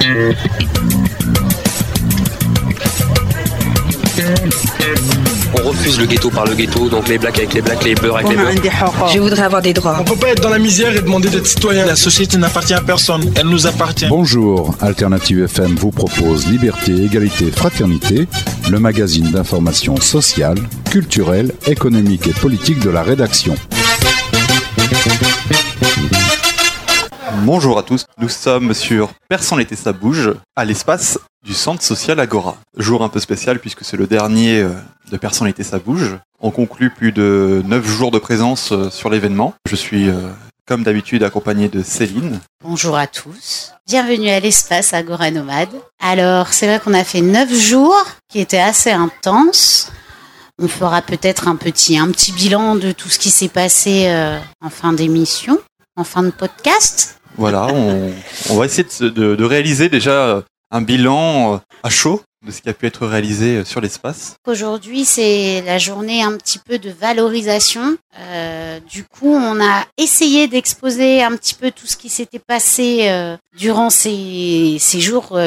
On refuse le ghetto par le ghetto, donc les blacks avec les blacks, les beurs avec les beurs. Je voudrais avoir des droits. On peut pas être dans la misère et demander d'être citoyen. La société n'appartient à personne, elle nous appartient. Bonjour, Alternative FM vous propose Liberté, Égalité, Fraternité, le magazine d'information sociale, culturelle, économique et politique de la rédaction. Bonjour à tous, nous sommes sur Persan l'été ça bouge, à l'espace du centre social Agora. Jour un peu spécial puisque c'est le dernier de Persan l'été ça bouge. On conclut plus de 9 jours de présence sur l'événement. Je suis comme d'habitude accompagné de Céline. Bonjour à tous, bienvenue à l'espace Agora Nomade. Alors c'est vrai qu'on a fait 9 jours qui étaient assez intenses. On fera peut-être un petit bilan de tout ce qui s'est passé en fin d'émission, en fin de podcast. Voilà, on va essayer de réaliser déjà un bilan à chaud de ce qui a pu être réalisé sur l'espace. Aujourd'hui, c'est la journée un petit peu de valorisation. Du coup, on a essayé d'exposer un petit peu tout ce qui s'était passé durant ces jours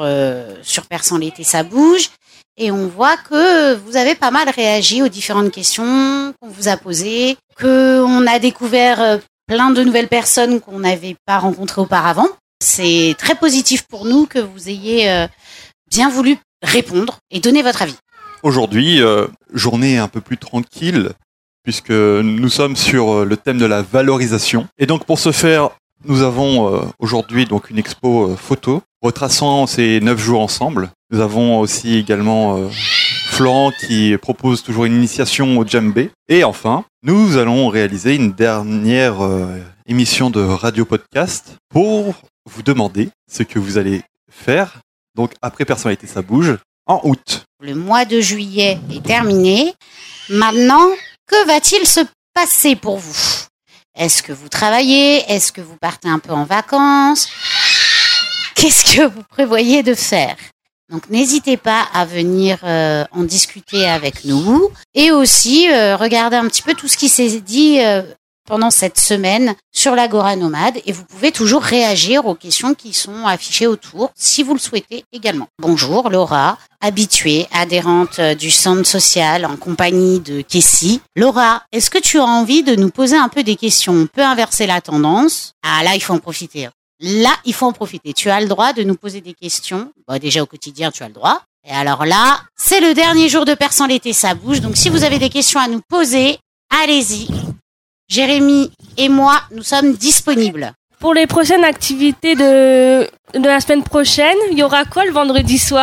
sur Persan l'été ça bouge. Et on voit que vous avez pas mal réagi aux différentes questions qu'on vous a posées, qu'on a découvert plein de nouvelles personnes qu'on n'avait pas rencontrées auparavant. C'est très positif pour nous que vous ayez bien voulu répondre et donner votre avis. Aujourd'hui, journée un peu plus tranquille, puisque nous sommes sur le thème de la valorisation. Et donc pour ce faire, nous avons aujourd'hui donc une expo photo, retraçant ces 9 jours ensemble. Nous avons aussi également Florent qui propose toujours une initiation au djembé. Et enfin, nous allons réaliser une dernière émission de radio-podcast pour vous demander ce que vous allez faire, donc après Persan l'été ça bouge, en août. Le mois de juillet est terminé. Maintenant, que va-t-il se passer pour vous ? Est-ce que vous travaillez ? Est-ce que vous partez un peu en vacances ? Qu'est-ce que vous prévoyez de faire ? Donc n'hésitez pas à venir en discuter avec nous et aussi regarder un petit peu tout ce qui s'est dit pendant cette semaine sur l'Agora Nomade et vous pouvez toujours réagir aux questions qui sont affichées autour si vous le souhaitez également. Bonjour Laura, habituée, adhérente du centre social en compagnie de Kessie. Laura, est-ce que tu as envie de nous poser un peu des questions ? On peut inverser la tendance. Ah là, il faut en profiter. Là, il faut en profiter. Tu as le droit de nous poser des questions. Bon, déjà au quotidien, tu as le droit. Et alors là, c'est le dernier jour de Persan l'été ça bouge. Donc si vous avez des questions à nous poser, allez-y. Jérémy et moi, nous sommes disponibles. Pour les prochaines activités de la semaine prochaine, il y aura quoi le vendredi soir ?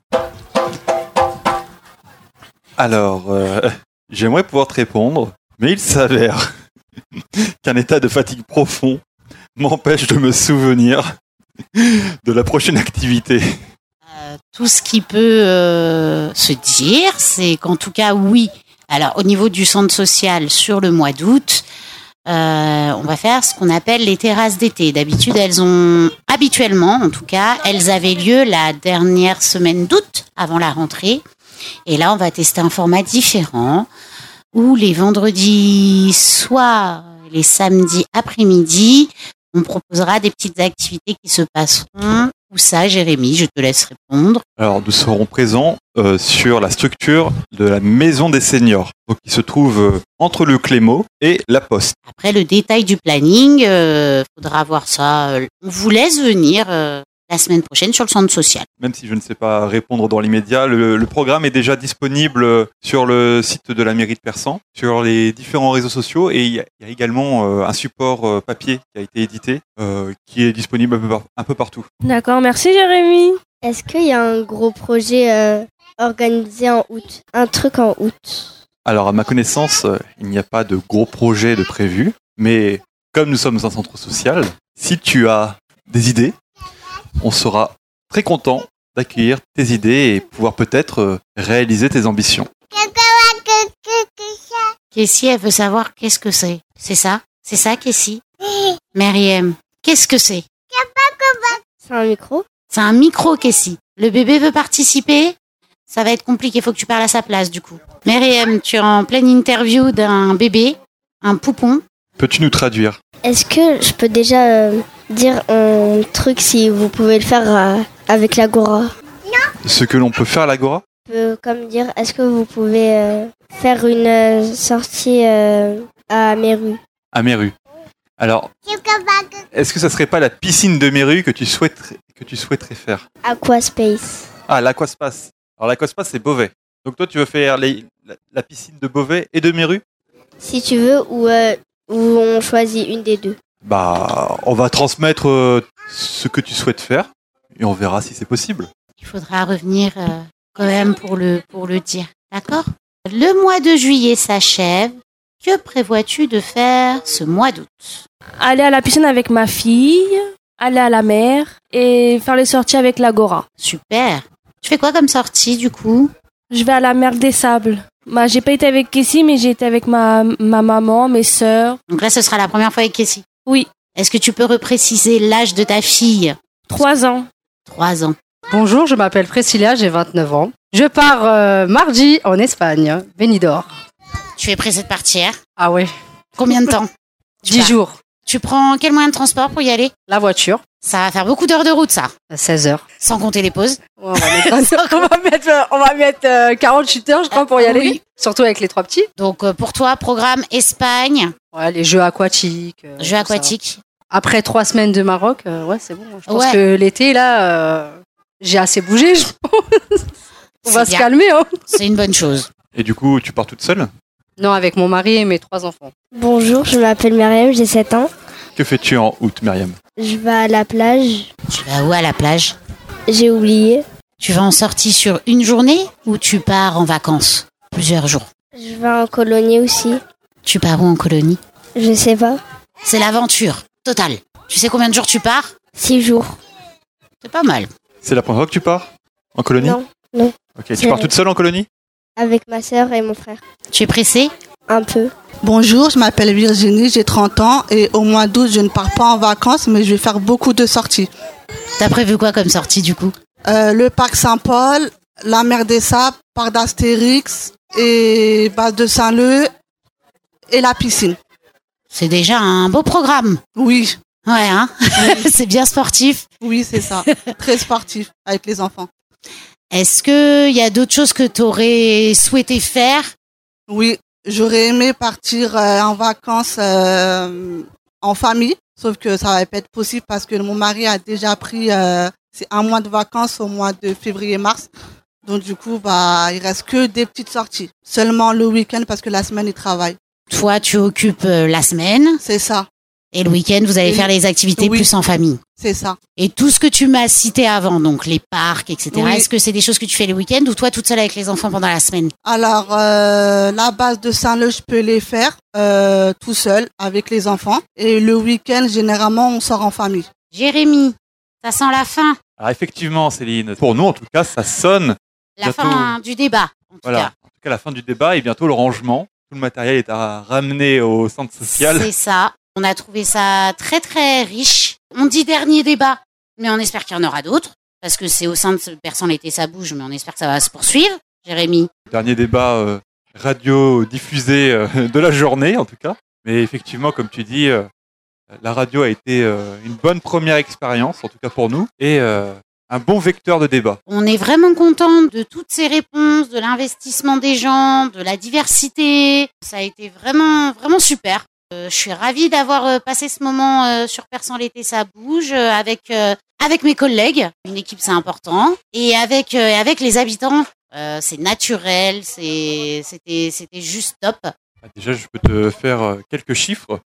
Alors, j'aimerais pouvoir te répondre, mais il s'avère qu'un état de fatigue profond m'empêche de me souvenir de la prochaine activité. Tout ce qui peut se dire, c'est qu'en tout cas, oui. Alors, au niveau du centre social, sur le mois d'août, on va faire ce qu'on appelle les terrasses d'été. D'habitude, habituellement, en tout cas, elles avaient lieu la dernière semaine d'août, avant la rentrée. Et là, on va tester un format différent, où les vendredis soirs, les samedis après-midi, on proposera des petites activités qui se passeront. Où ça, Jérémy, je te laisse répondre. Alors, nous serons présents sur la structure de la maison des seniors, donc qui se trouve entre le Clément et la Poste. Après, le détail du planning, faudra voir ça. On vous laisse venir la semaine prochaine sur le centre social. Même si je ne sais pas répondre dans l'immédiat, le programme est déjà disponible sur le site de la mairie de Persan, sur les différents réseaux sociaux, et il y a également un support papier qui a été édité, qui est disponible un peu partout. D'accord, merci Jérémy. Est-ce qu'il y a un gros projet organisé en août ? Un truc en août ? Alors, à ma connaissance, il n'y a pas de gros projet de prévu, mais comme nous sommes un centre social, si tu as des idées, on sera très content d'accueillir tes idées et pouvoir peut-être réaliser tes ambitions. Kessie, elle veut savoir qu'est-ce que c'est. C'est ça ? C'est ça, Kessie ? Myriam, qu'est-ce que c'est ? C'est un micro ? C'est un micro, Kessie. Le bébé veut participer ? Ça va être compliqué, il faut que tu parles à sa place, du coup. Myriam, tu es en pleine interview d'un bébé, un poupon. Peux-tu nous traduire ? Est-ce que je peux déjà dire un truc si vous pouvez le faire avec l'Agora. Ce que l'on peut faire à l'Agora? Comme dire, est-ce que vous pouvez faire une sortie à Méru? À Méru. Alors, est-ce que ça serait pas la piscine de Méru que tu souhaiterais faire? Aquaspace. Ah, l'aquaspace. Alors l'aquaspace, c'est Beauvais. Donc toi, tu veux faire la piscine de Beauvais et de Méru? Si tu veux, ou on choisit une des deux. Bah, on va transmettre ce que tu souhaites faire et on verra si c'est possible. Il faudra revenir quand même pour le dire. D'accord? Le mois de juillet s'achève. Que prévois-tu de faire ce mois d'août? Aller à la piscine avec ma fille, aller à la mer et faire les sorties avec l'Agora. Super. Tu fais quoi comme sortie du coup? Je vais à la mer des Sables. J'ai pas été avec Kessie, mais j'ai été avec ma maman, mes sœurs. Donc là, ce sera la première fois avec Kessie. Oui. Est-ce que tu peux repréciser l'âge de ta fille? 3 ans. 3 ans. Bonjour, je m'appelle Priscilla, j'ai 29 ans. Je pars mardi en Espagne, Benidorm. Tu es pressée de partir? Ah ouais. Combien de temps? 10 jours. Tu prends quel moyen de transport pour y aller? La voiture. Ça va faire beaucoup d'heures de route, ça. 16 heures. Sans compter les pauses. Ouais, on va mettre 48 heures, je crois, pour y aller. Oui. Surtout avec les 3 petits. Donc, pour toi, programme Espagne. Ouais, les jeux aquatiques. Jeux aquatiques. Après 3 semaines de Maroc, ouais, c'est bon. Je pense Ouais. que l'été, là, j'ai assez bougé, je pense. On va se calmer, hein. C'est une bonne chose. Et du coup, tu pars toute seule? Non, avec mon mari et mes 3 enfants. Bonjour, je m'appelle Myriam, j'ai 7 ans. Que fais-tu en août, Myriam? Je vais à la plage. Tu vas où à la plage? J'ai oublié. Tu vas en sortie sur une journée ou tu pars en vacances? Plusieurs jours. Je vais en colonie aussi. Tu pars où en colonie? Je sais pas. C'est l'aventure totale. Tu sais combien de jours tu pars? 6 jours. C'est pas mal. C'est la première fois que tu pars en colonie? Non. Ok, tu pars toute seule en colonie? Avec ma sœur et mon frère. Tu es pressée? Un peu. Bonjour, je m'appelle Virginie, j'ai 30 ans et au mois d'août, je ne pars pas en vacances, mais je vais faire beaucoup de sorties. T'as prévu quoi comme sortie du coup? Le parc Saint-Paul, la mer des Sables, parc d'Astérix et base de Saint-Leu et la piscine. C'est déjà un beau programme. Oui. Ouais, hein? C'est bien sportif. Oui, c'est ça. Très sportif avec les enfants. Est-ce qu'il y a d'autres choses que tu aurais souhaité faire? Oui, j'aurais aimé partir en vacances en famille, sauf que ça va pas être possible parce que mon mari a déjà pris c'est un mois de vacances au mois de février-mars. Donc du coup, il reste que des petites sorties. Seulement le week-end parce que la semaine, il travaille. Toi, tu occupes la semaine. C'est ça. Et le week-end, vous allez faire les activités plus en famille. C'est ça. Et tout ce que tu m'as cité avant, donc les parcs, etc., Oui. est-ce que c'est des choses que tu fais les week-ends ou toi toute seule avec les enfants pendant la semaine? Alors, la base de Saint-Leu, je peux les faire tout seul avec les enfants. Et le week-end, généralement, on sort en famille. Jérémy, ça sent la fin. Alors effectivement, Céline, pour nous en tout cas, ça sonne. La bientôt. fin du débat, en tout Voilà, cas. en tout cas la fin du débat et bientôt le rangement. Tout le matériel est à ramener au centre social. C'est ça. On a trouvé ça très très riche. On dit dernier débat, mais on espère qu'il y en aura d'autres. Parce que c'est au sein de ce Perçant l'été, ça bouge, mais on espère que ça va se poursuivre. Jérémy. Dernier débat radio diffusé de la journée en tout cas. Mais effectivement, comme tu dis, la radio a été une bonne première expérience, en tout cas pour nous, et un bon vecteur de débat. On est vraiment content de toutes ces réponses, de l'investissement des gens, de la diversité. Ça a été vraiment, vraiment super. Je suis ravie d'avoir passé ce moment sur Perçant l'été, ça bouge, avec mes collègues. Une équipe, c'est important. Et avec les habitants, c'est naturel, c'était juste top. Déjà, je peux te faire quelques chiffres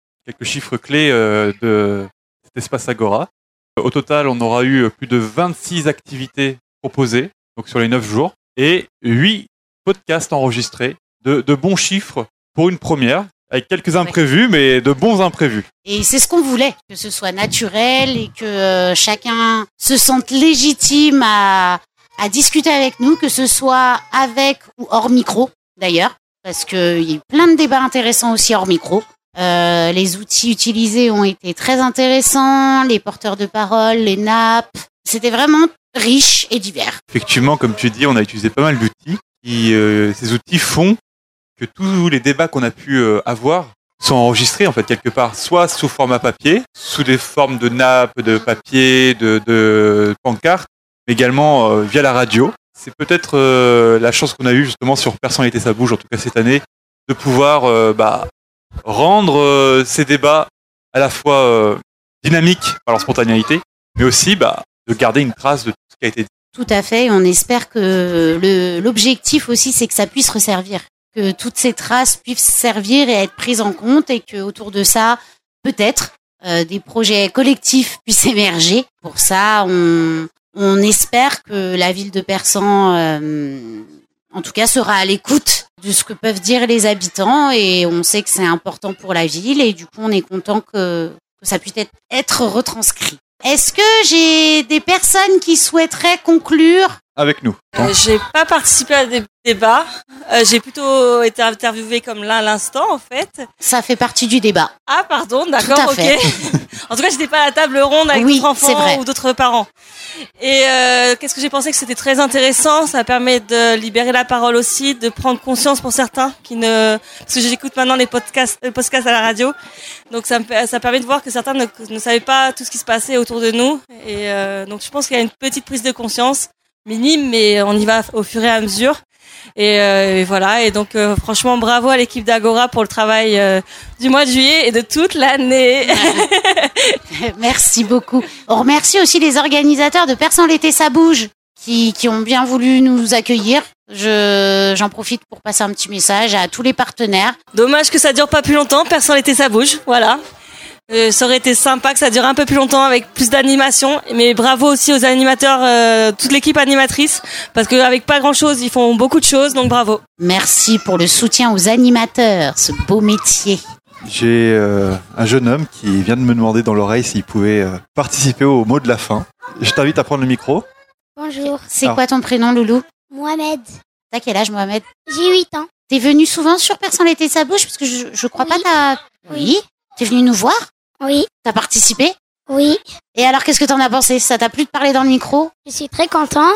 clés de cet espace Agora. Au total, on aura eu plus de 26 activités proposées, donc sur les 9 jours, et 8 podcasts enregistrés, de bons chiffres pour une première, avec quelques imprévus, mais de bons imprévus. Et c'est ce qu'on voulait, que ce soit naturel et que chacun se sente légitime à discuter avec nous, que ce soit avec ou hors micro, d'ailleurs, parce qu'il y a eu plein de débats intéressants aussi hors micro. Les outils utilisés ont été très intéressants, les porteurs de parole, les nappes. C'était vraiment riche et divers. Effectivement, comme tu dis, on a utilisé pas mal d'outils. Ces outils font que tous les débats qu'on a pu avoir sont enregistrés en fait quelque part, soit sous format papier, sous des formes de nappes, de papier, de pancartes, mais également via la radio. C'est peut-être la chance qu'on a eue justement sur Personnalité ça bouge, en tout cas cette année, de pouvoir rendre ces débats à la fois dynamiques par leur spontanéité, mais aussi de garder une trace de tout ce qui a été dit. Tout à fait. On espère que l'objectif aussi, c'est que ça puisse resservir, que toutes ces traces puissent servir et être prises en compte, et que autour de ça, peut-être des projets collectifs puissent émerger. Pour ça, on espère que la ville de Persan, en tout cas, sera à l'écoute de ce que peuvent dire les habitants, et on sait que c'est important pour la ville, et du coup, on est content que ça puisse être retranscrit. Est-ce que j'ai des personnes qui souhaiteraient conclure avec nous? J'ai pas participé à des débats. J'ai plutôt été interviewée comme là à l'instant, en fait. Ça fait partie du débat. Ah, pardon, d'accord, ok. En tout cas, j'étais pas à la table ronde avec d'autres enfants ou d'autres parents. Et qu'est-ce que j'ai pensé que c'était très intéressant. Ça permet de libérer la parole aussi, de prendre conscience pour certains parce que j'écoute maintenant les podcasts à la radio. Donc ça permet de voir que certains ne savaient pas tout ce qui se passait autour de nous. Et donc je pense qu'il y a une petite prise de conscience minime, mais on y va au fur et à mesure. Et voilà. Et donc franchement, bravo à l'équipe d'Agora pour le travail du mois de juillet et de toute l'année. Merci beaucoup. On remercie aussi les organisateurs de Persan-l'été ça bouge qui ont bien voulu nous accueillir. J'en profite pour passer un petit message à tous les partenaires. Dommage que ça dure pas plus longtemps. Persan-l'été ça bouge. Voilà. Ça aurait été sympa que ça dure un peu plus longtemps avec plus d'animation, mais bravo aussi aux animateurs, toute l'équipe animatrice, parce qu'avec pas grand chose, ils font beaucoup de choses, donc bravo. Merci pour le soutien aux animateurs, ce beau métier. J'ai un jeune homme qui vient de me demander dans l'oreille s'il pouvait participer au mot de la fin. Je t'invite à prendre le micro. Bonjour. C'est quoi ton prénom, Loulou? Mohamed. T'as quel âge, Mohamed? J'ai 8 ans. T'es venu souvent sur Persan-l'été ça bouge, parce que je crois pas t'as... Oui. T'es venu nous voir? Oui. T'as participé? Oui. Et alors, qu'est-ce que t'en as pensé? Ça t'a plu de parler dans le micro? Je suis très content.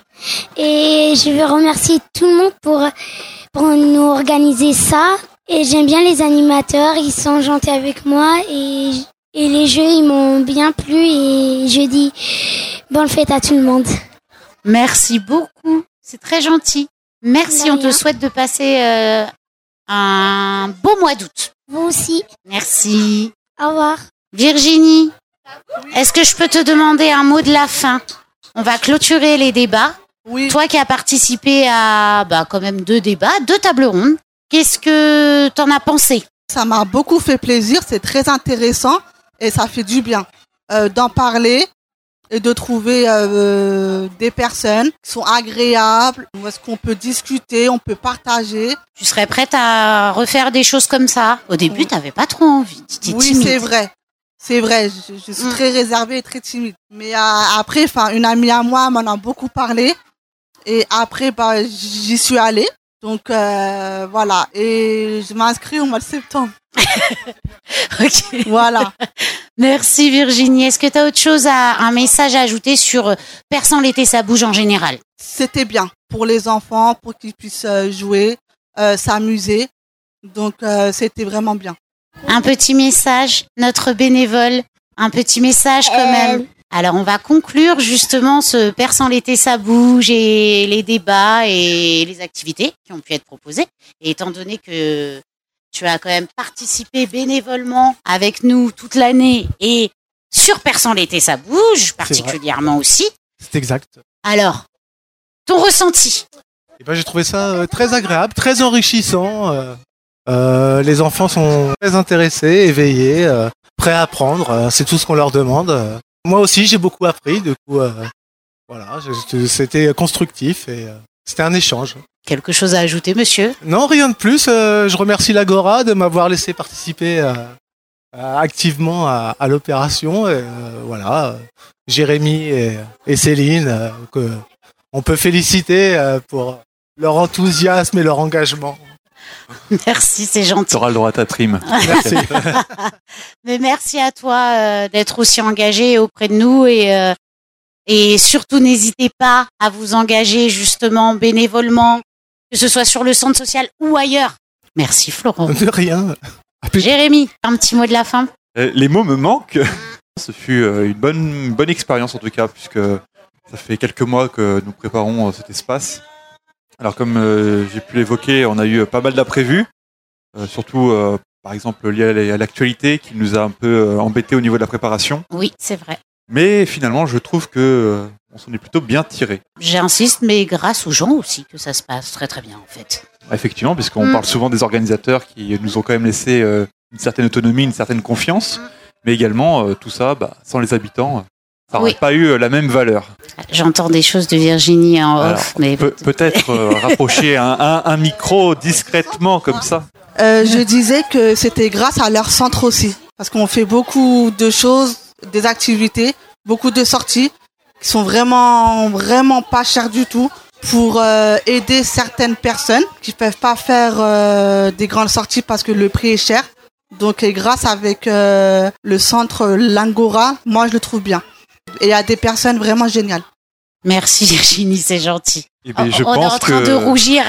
Et je veux remercier tout le monde pour nous organiser ça. Et j'aime bien les animateurs, ils sont gentils avec moi. Et les jeux, ils m'ont bien plu. Et je dis bonne fête à tout le monde. Merci beaucoup. C'est très gentil. Merci, on te souhaite de passer un beau mois d'août. Vous aussi. Merci. Au revoir. Virginie, est-ce que je peux te demander un mot de la fin? On va clôturer les débats. Oui. Toi qui as participé à quand même 2 débats, 2 tables rondes, qu'est-ce que t'en as pensé? Ça m'a beaucoup fait plaisir, c'est très intéressant et ça fait du bien d'en parler et de trouver des personnes qui sont agréables, où est-ce qu'on peut discuter, on peut partager. Tu serais prête à refaire des choses comme ça? Au début, t'avais pas trop envie, tu étais timide. Oui, c'est vrai, je suis très réservée et très timide. Mais après, une amie à moi m'en a beaucoup parlé et après, j'y suis allée. Donc voilà, et je m'inscris au mois de septembre. Ok. Voilà. Merci Virginie. Est-ce que tu as autre chose, un message à ajouter sur Persan-l'été ça bouge en général? C'était bien pour les enfants, pour qu'ils puissent jouer, s'amuser. Donc c'était vraiment bien. Un petit message, notre bénévole, un petit message quand même. Alors on va conclure justement ce Persan-l'été ça bouge et les débats et les activités qui ont pu être proposées. Et étant donné que tu as quand même participé bénévolement avec nous toute l'année et sur Persan-l'été ça bouge particulièrement aussi. C'est exact. Alors, ton ressenti? J'ai trouvé ça très agréable, très enrichissant. Les enfants sont très intéressés, éveillés, prêts à apprendre. C'est tout ce qu'on leur demande. Moi aussi, j'ai beaucoup appris. Du coup, voilà, c'était constructif et c'était un échange. Quelque chose à ajouter, monsieur? Non, rien de plus. Je remercie l'Agora de m'avoir laissé participer activement à l'opération. Et, voilà, Jérémy et Céline, on peut féliciter pour leur enthousiasme et leur engagement. Merci, c'est gentil. Tu auras le droit à ta prime. Merci. Mais merci à toi d'être aussi engagé auprès de nous et surtout n'hésitez pas à vous engager justement bénévolement, que ce soit sur le centre social ou ailleurs. Merci Florent. De rien. Jérémy, un petit mot de la fin. Les mots me manquent. Ce fut une bonne expérience en tout cas, puisque ça fait quelques mois que nous préparons cet espace. Alors comme j'ai pu l'évoquer, on a eu pas mal d'imprévus, surtout par exemple liés à l'actualité qui nous a un peu embêtés au niveau de la préparation. Oui, c'est vrai. Mais finalement, je trouve que on s'en est plutôt bien tiré. J'insiste, mais grâce aux gens aussi que ça se passe très très bien en fait. Effectivement, puisqu'on parle souvent des organisateurs qui nous ont quand même laissé une certaine autonomie, une certaine confiance, mais également tout ça, sans les habitants, ça n'aurait pas eu la même valeur. J'entends des choses de Virginie en off, mais peut-être rapprocher un micro discrètement comme ça. Je disais que c'était grâce à leur centre aussi, parce qu'on fait beaucoup de choses, des activités, beaucoup de sorties qui sont vraiment pas chères du tout pour aider certaines personnes qui peuvent pas faire des grandes sorties parce que le prix est cher. Donc grâce avec le centre Langora, moi je le trouve bien. Et il y a des personnes vraiment géniales. Merci Virginie, c'est gentil. On est en train de rougir.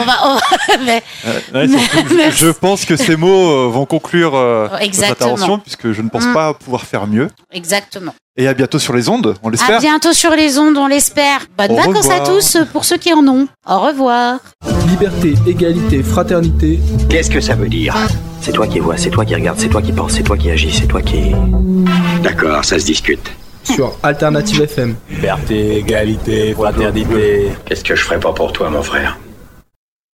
Je pense que ces mots vont conclure notre intervention, puisque je ne pense pas pouvoir faire mieux. Exactement. Et à bientôt sur les ondes, on l'espère. À bientôt sur les ondes, on l'espère. Bonnes vacances à tous pour ceux qui en ont. Au revoir. Liberté, égalité, fraternité. Qu'est-ce que ça veut dire ? C'est toi qui vois, c'est toi qui regarde, c'est toi qui pense, c'est toi qui agis, c'est toi qui... D'accord, ça se discute. Sur Alternative FM. Liberté, égalité, fraternité. Qu'est-ce que je ferais pas pour toi, mon frère ?